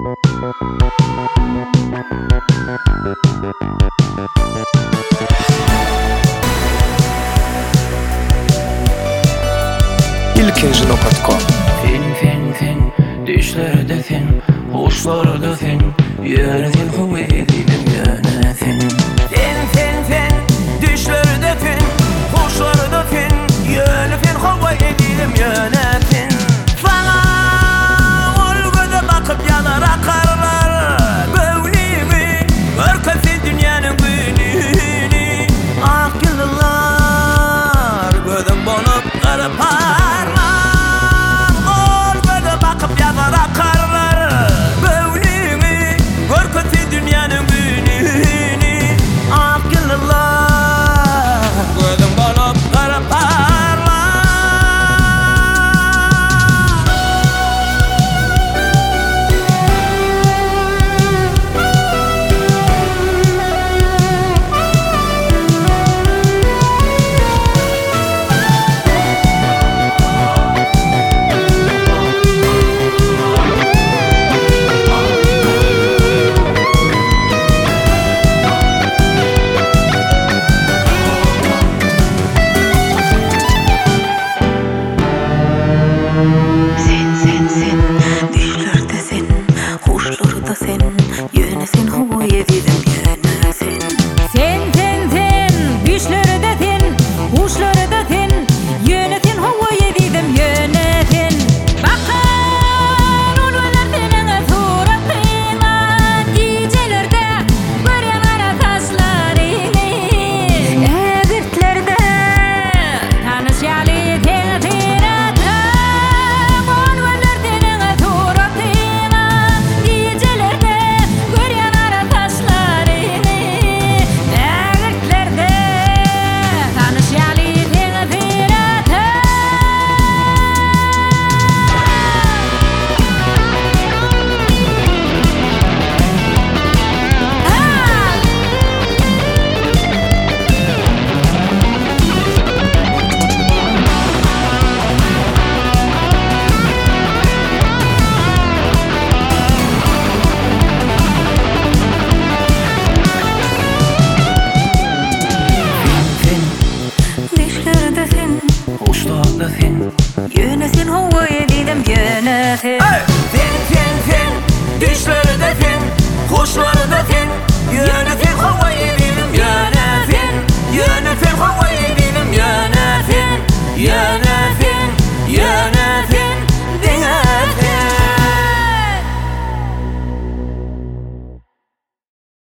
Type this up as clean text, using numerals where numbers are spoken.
ilkinci.com Fin düşlerde fin, hoşlarda fin, yerden hüveydinim yana fin. Fin düşlerde fin, hoşlarda fin, yerden hüveydinim yana fin. Bana olgada bakıp yanar akarlar böğrimi, örkesin dünyanın gününü. Akıllılar gözüm bolup kırpar. Yönesin havaya dedim yönesin. Fin düşlerde fin, hoşlarda fin, yönesin havaya dedim yönesin. Yönesin havaya dedim yönesin.